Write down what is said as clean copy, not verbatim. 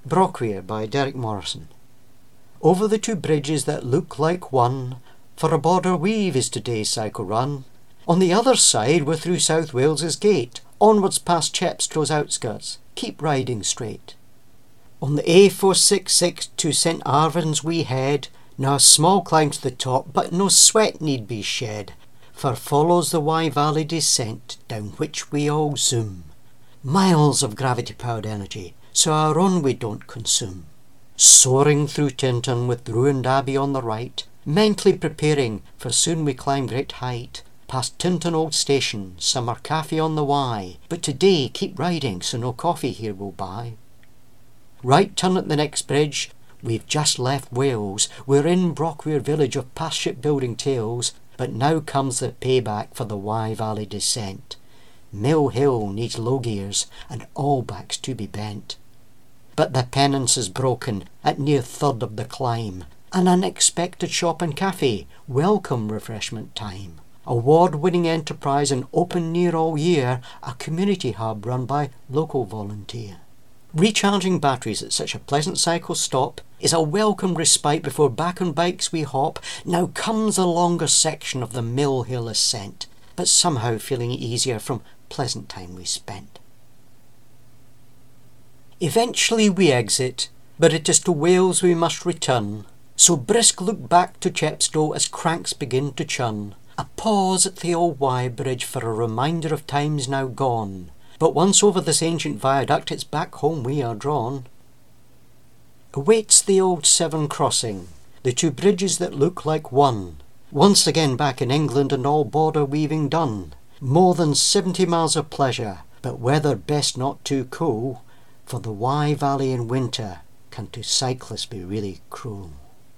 Brockweir by Derek Morrison. Over the two bridges that look like one, for a border weave is today's cycle run. On the other side we're through South Wales's gate, onwards past Chepstow's outskirts, keep riding straight. On the A466 to St Arvan's we head, now a small climb to the top, but no sweat need be shed, for follows the Wye Valley descent, down which we all zoom. Miles of gravity-powered energy, so our own we don't consume. Soaring through Tintern with ruined Abbey on the right, mentally preparing, for soon we climb great height, past Tintern Old Station, summer cafe on the Wye, but today keep riding, so no coffee here we'll buy. Right turn at the next bridge, we've just left Wales, we're in Brockweir village of past shipbuilding tales, but now comes the payback for the Wye Valley descent. Mill Hill needs low gears, and all backs to be bent. But the penance is broken at near third of the climb. An unexpected shop and cafe, welcome refreshment time. Award-winning enterprise and open near all year, a community hub run by local volunteer. Recharging batteries at such a pleasant cycle stop is a welcome respite before back on bikes we hop. Now comes the longer section of the Mill Hill ascent, but somehow feeling easier from pleasant time we spent. Eventually we exit, but it is to Wales we must return, so brisk look back to Chepstow as cranks begin to churn. A pause at the old Wye Bridge for a reminder of times now gone, but once over this ancient viaduct it's back home we are drawn. Awaits the old Severn crossing, the two bridges that look like one, once again back in England and all border weaving done. More than 70 miles of pleasure, but weather best not too cool, for the Wye Valley in winter can to cyclists be really cruel.